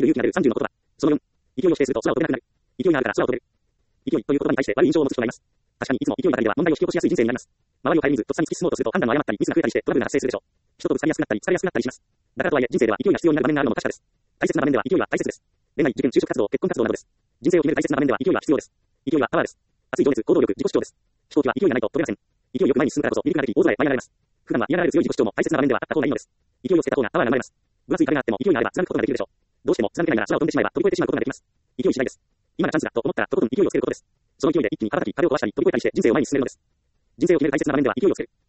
る勇気が出る30の言葉。その4、勢いを否定すると空を飛べなくなる。勢いがあるから空を飛べる。勢いという言葉に対して悪い印象を持つ人がいます。確かにいつも勢いばかりでは問題を引き起こしやすい人生になります。周りを顧みずとっさに突き進もうとすると判断を誤ったりミスが増えたりしてトラブルが発生するでしょう。人とぶつかりやすくなったり疲れやすくなったりします。だからとはいえ人生では勢いが必要になる場面があるのも確かです。大切な場面では勢いは大切です。恋愛、受験、就職活動、結婚活動などです。人生を決める大切な場面では勢いは必要です。勢いはパワーです。熱い情熱、行動力、自己主張です。飛行機は勢いがないと飛べません。勢いよく前に進むからこそ離陸ができ、大空へ舞い上がれます。普段は嫌がられる強い自己主張も大切な場面ではあった方がいいのです。勢いをつけた方がパワーが生まれます。分厚い壁があっても勢いがあれば貫くことができるでしょう。どうしても貫けないなら空を飛んでしまえば飛び越えてしまうことができます。勢い次第です。今がチャンスだと思ったらとことん勢いをつけることです。その勢いで一気に羽ばたき壁を壊したり飛び越えたりして人生を前に進めるのです。人生を決める大切な場面では勢いをつける。